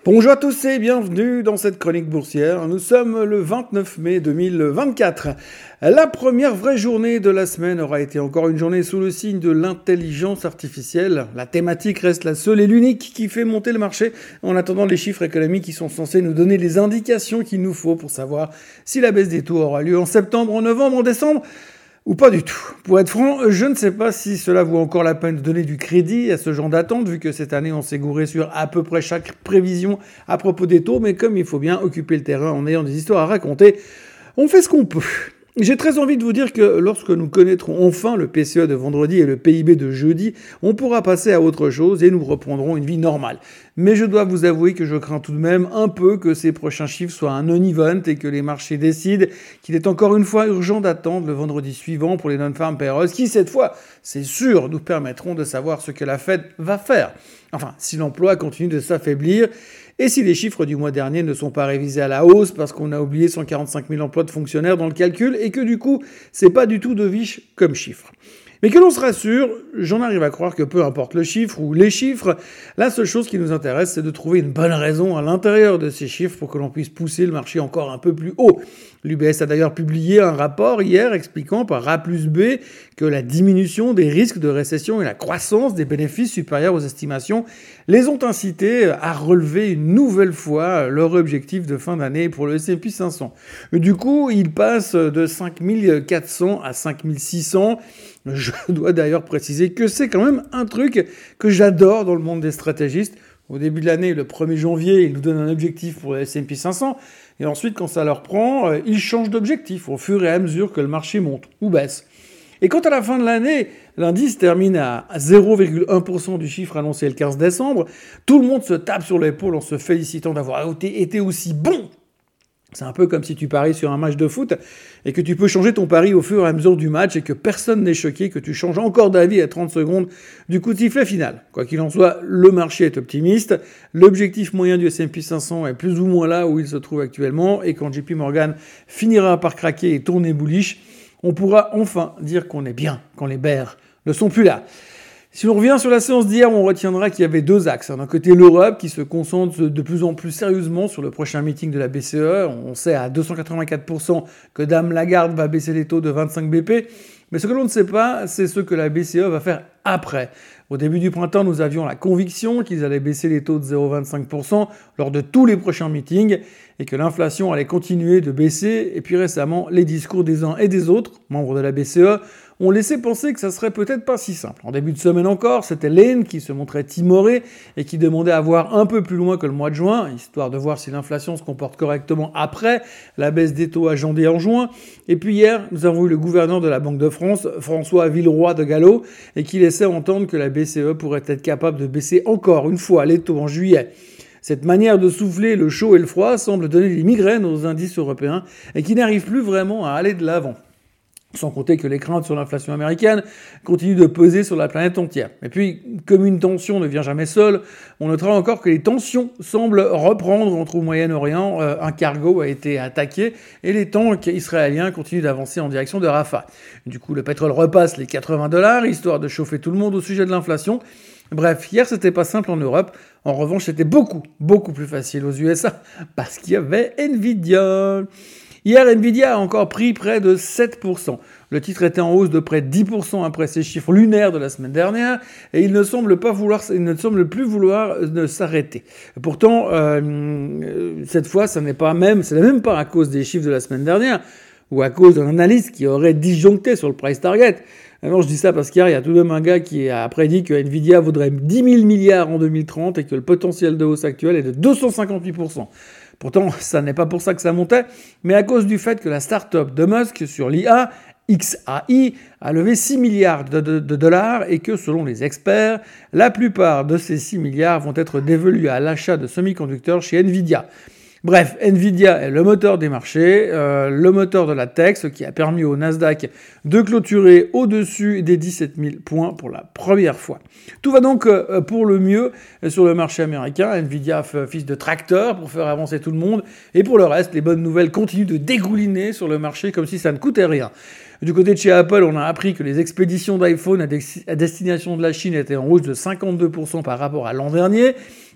Bonjour à tous et bienvenue dans cette chronique boursière. Nous sommes le 29 mai 2024. La première vraie journée de la semaine aura été encore une journée sous le signe de l'intelligence artificielle. La thématique reste la seule et l'unique qui fait monter le marché en attendant les chiffres économiques qui sont censés nous donner les indications qu'il nous faut pour savoir si la baisse des taux aura lieu en septembre, en novembre, en décembre. Ou pas du tout. Pour être franc, je ne sais pas si cela vaut encore la peine de donner du crédit à ce genre d'attente, vu que cette année on s'est gouré sur à peu près chaque prévision à propos des taux, mais comme il faut bien occuper le terrain en ayant des histoires à raconter, on fait ce qu'on peut. J'ai très envie de vous dire que lorsque nous connaîtrons enfin le PCE de vendredi et le PIB de jeudi, on pourra passer à autre chose et nous reprendrons une vie normale. Mais je dois vous avouer que je crains tout de même un peu que ces prochains chiffres soient un non-event et que les marchés décident qu'il est encore une fois urgent d'attendre le vendredi suivant pour les non-farm payrolls qui, cette fois, c'est sûr, nous permettront de savoir ce que la Fed va faire. Enfin, si l'emploi continue de s'affaiblir et si les chiffres du mois dernier ne sont pas révisés à la hausse parce qu'on a oublié 145 000 emplois de fonctionnaires dans le calcul et que du coup, c'est pas du tout de viche comme chiffre. Mais que l'on se rassure, j'en arrive à croire que peu importe le chiffre ou les chiffres, la seule chose qui nous intéresse, c'est de trouver une bonne raison à l'intérieur de ces chiffres pour que l'on puisse pousser le marché encore un peu plus haut. L'UBS a d'ailleurs publié un rapport hier expliquant par A plus B que la diminution des risques de récession et la croissance des bénéfices supérieurs aux estimations les ont incités à relever une nouvelle fois leur objectif de fin d'année pour le S&P 500. Du coup, il passe de 5400 à 5600. Je dois d'ailleurs préciser que c'est quand même un truc que j'adore dans le monde des stratégistes. Au début de l'année, le 1er janvier, ils nous donnent un objectif pour le S&P 500. Et ensuite, quand ça leur prend, ils changent d'objectif au fur et à mesure que le marché monte ou baisse. Et quand à la fin de l'année, l'indice termine à 0,1% du chiffre annoncé le 15 décembre, tout le monde se tape sur l'épaule en se félicitant d'avoir été aussi bon. C'est un peu comme si tu paries sur un match de foot et que tu peux changer ton pari au fur et à mesure du match et que personne n'est choqué que tu changes encore d'avis à 30 secondes du coup de sifflet final. Quoi qu'il en soit, le marché est optimiste. L'objectif moyen du S&P 500 est plus ou moins là où il se trouve actuellement et quand JP Morgan finira par craquer et tourner bullish, on pourra enfin dire qu'on est bien quand les bears ne sont plus là. Si l'on revient sur la séance d'hier, on retiendra qu'il y avait deux axes. D'un côté, l'Europe qui se concentre de plus en plus sérieusement sur le prochain meeting de la BCE. On sait à 284% que Dame Lagarde va baisser les taux de 25 BP. Mais ce que l'on ne sait pas, c'est ce que la BCE va faire après. Au début du printemps, nous avions la conviction qu'ils allaient baisser les taux de 0,25% lors de tous les prochains meetings et que l'inflation allait continuer de baisser. Et puis récemment, les discours des uns et des autres, membres de la BCE, ont laissé penser que ça serait peut-être pas si simple. En début de semaine encore, c'était Lane qui se montrait timoré et qui demandait à voir un peu plus loin que le mois de juin, histoire de voir si l'inflation se comporte correctement après la baisse des taux agendés en juin. Et puis hier, nous avons eu le gouverneur de la Banque de France, François Villeroy de Galhau, et qui laissait entendre que la BCE pourrait être capable de baisser encore une fois les taux en juillet. Cette manière de souffler le chaud et le froid semble donner des migraines aux indices européens et qui n'arrivent plus vraiment à aller de l'avant. Sans compter que les craintes sur l'inflation américaine continuent de peser sur la planète entière. Et puis, comme une tension ne vient jamais seule, on notera encore que les tensions semblent reprendre entre au Moyen-Orient. Un cargo a été attaqué et les tanks israéliens continuent d'avancer en direction de Rafah. Du coup, le pétrole repasse les $80, histoire de chauffer tout le monde au sujet de l'inflation. Bref, hier, c'était pas simple en Europe. En revanche, c'était beaucoup plus facile aux USA parce qu'il y avait Nvidia. Hier, Nvidia a encore pris près de 7%. Le titre était en hausse de près de 10% après ses chiffres lunaires de la semaine dernière et il ne semble plus vouloir s'arrêter. Pourtant, cette fois, ce n'est même pas à cause des chiffres de la semaine dernière ou à cause d'un analyste qui aurait disjoncté sur le price target. Alors je dis ça parce qu'hier, il y a tout de même un gars qui a prédit que Nvidia vaudrait 10 000 milliards en 2030 et que le potentiel de hausse actuel est de 258%. Pourtant, ça n'est pas pour ça que ça montait, mais à cause du fait que la start-up de Musk sur l'IA, XAI, a levé 6 milliards de dollars et que, selon les experts, la plupart de ces 6 milliards vont être dévolus à l'achat de semi-conducteurs chez Nvidia. Bref, Nvidia est le moteur des marchés, le moteur de la tech, ce qui a permis au Nasdaq de clôturer au-dessus des 17 000 points pour la première fois. Tout va donc pour le mieux sur le marché américain. Nvidia fait office de tracteur pour faire avancer tout le monde. Et pour le reste, les bonnes nouvelles continuent de dégouliner sur le marché comme si ça ne coûtait rien. Du côté de chez Apple, on a appris que les expéditions d'iPhone à destination de la Chine étaient en hausse de 52% par rapport à l'an dernier.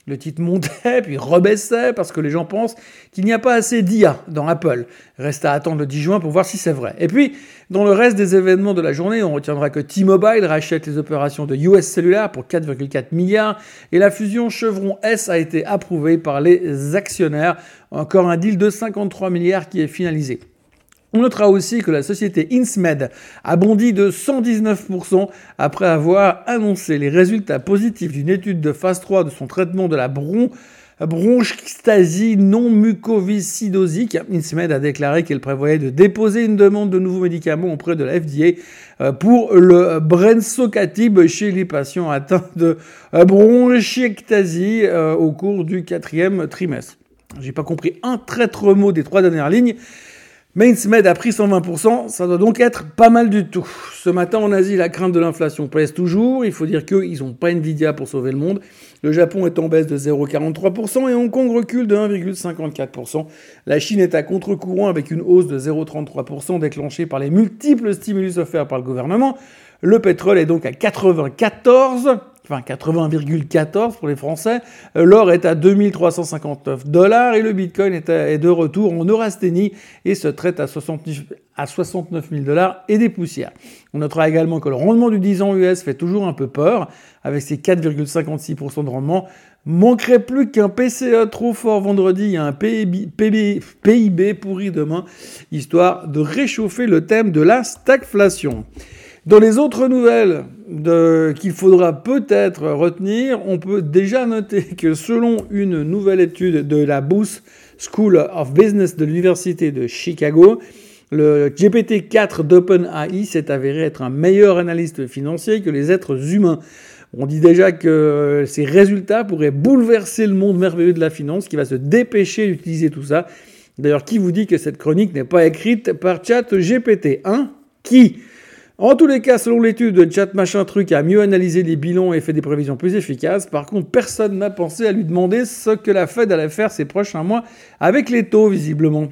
Le titre montait, puis rebaissait, parce que les gens pensent qu'il n'y a pas assez d'IA dans Apple. Reste à attendre le 10 juin pour voir si c'est vrai. Et puis, dans le reste des événements de la journée, on retiendra que T-Mobile rachète les opérations de US Cellular pour 4,4 milliards et la fusion Chevron-S a été approuvée par les actionnaires. Encore un deal de 53 milliards qui est finalisé. On notera aussi que la société Insmed a bondi de 119% après avoir annoncé les résultats positifs d'une étude de phase 3 de son traitement de la bronchectasie non mucoviscidosique. Insmed a déclaré qu'elle prévoyait de déposer une demande de nouveaux médicaments auprès de la FDA pour le brensocatib chez les patients atteints de bronchiectasie au cours du 4e trimestre. J'ai pas compris un traître mot des 3 dernières lignes. Mais Insmed a pris 120%, ça doit donc être pas mal du tout. Ce matin en Asie, la crainte de l'inflation pèse toujours. Il faut dire qu'ils n'ont pas Nvidia pour sauver le monde. Le Japon est en baisse de 0,43% et Hong Kong recule de 1,54%. La Chine est à contre-courant avec une hausse de 0,33% déclenchée par les multiples stimulus offerts par le gouvernement. Le pétrole est donc à 80,14 pour les Français. L'or est à 2359 $ et le Bitcoin est de retour en neurasthénie et se traite à 69 000 $ et des poussières. On notera également que le rendement du 10 ans US fait toujours un peu peur avec ses 4,56% de rendement. Manquerait plus qu'un PCE trop fort vendredi et un PIB pourri demain, histoire de réchauffer le thème de la stagflation. Dans les autres nouvelles qu'il faudra peut-être retenir, on peut déjà noter que selon une nouvelle étude de la Booth School of Business de l'Université de Chicago, le GPT-4 d'OpenAI s'est avéré être un meilleur analyste financier que les êtres humains. On dit déjà que ces résultats pourraient bouleverser le monde merveilleux de la finance qui va se dépêcher d'utiliser tout ça. D'ailleurs, qui vous dit que cette chronique n'est pas écrite par ChatGPT, hein ? Qui ? En tous les cas, selon l'étude de Chat Machin Truc a mieux analysé les bilans et fait des prévisions plus efficaces. Par contre, personne n'a pensé à lui demander ce que la Fed allait faire ces prochains mois avec les taux, visiblement.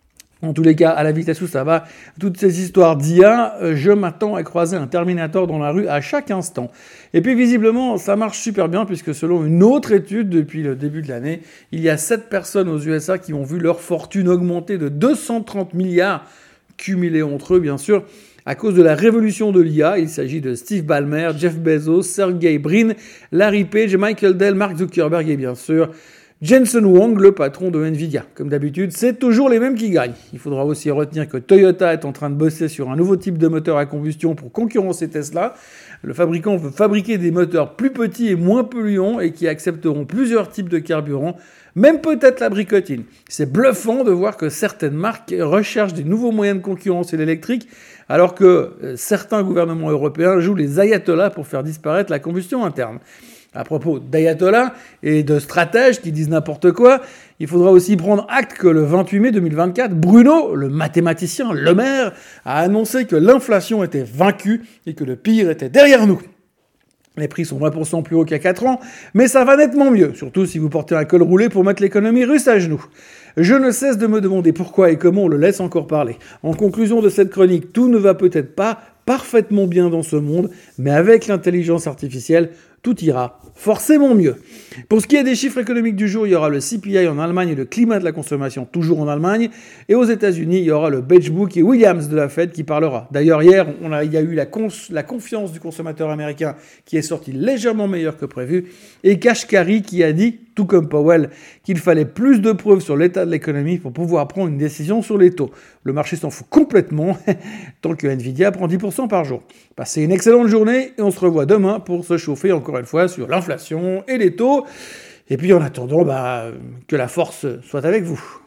En tous les cas, à la vitesse où ça va, toutes ces histoires d'IA, je m'attends à croiser un Terminator dans la rue à chaque instant. Et puis visiblement, ça marche super bien puisque selon une autre étude depuis le début de l'année, il y a 7 personnes aux USA qui ont vu leur fortune augmenter de 230 milliards, cumulés entre eux bien sûr, à cause de la révolution de l'IA. Il s'agit de Steve Ballmer, Jeff Bezos, Sergey Brin, Larry Page, Michael Dell, Mark Zuckerberg et bien sûr Jensen Huang, le patron de Nvidia. Comme d'habitude, c'est toujours les mêmes qui gagnent. Il faudra aussi retenir que Toyota est en train de bosser sur un nouveau type de moteur à combustion pour concurrencer Tesla. Le fabricant veut fabriquer des moteurs plus petits et moins polluants et qui accepteront plusieurs types de carburant, même peut-être la bricotine. C'est bluffant de voir que certaines marques recherchent des nouveaux moyens de concurrencer l'électrique, alors que certains gouvernements européens jouent les ayatollahs pour faire disparaître la combustion interne. À propos d'ayatollahs et de stratèges qui disent n'importe quoi, il faudra aussi prendre acte que le 28 mai 2024, Bruno, le mathématicien, le maire, a annoncé que l'inflation était vaincue et que le pire était derrière nous. Les prix sont 20% plus hauts qu'il y a 4 ans, mais ça va nettement mieux, surtout si vous portez un col roulé pour mettre l'économie russe à genoux. Je ne cesse de me demander pourquoi et comment on le laisse encore parler. En conclusion de cette chronique, tout ne va peut-être pas parfaitement bien dans ce monde, mais avec l'intelligence artificielle, tout ira forcément mieux. Pour ce qui est des chiffres économiques du jour, il y aura le CPI en Allemagne et le climat de la consommation toujours en Allemagne. Et aux États-Unis, il y aura le Beige Book et Williams de la Fed qui parlera. D'ailleurs, hier, il y a eu la confiance du consommateur américain qui est sortie légèrement meilleure que prévu. Et Kashkari qui a dit, tout comme Powell, qu'il fallait plus de preuves sur l'état de l'économie pour pouvoir prendre une décision sur les taux. Le marché s'en fout complètement, tant que Nvidia prend 10% par jour. Passez une excellente journée et on se revoit demain pour se chauffer encore une fois sur l'inflation et les taux. Et puis en attendant, que la force soit avec vous.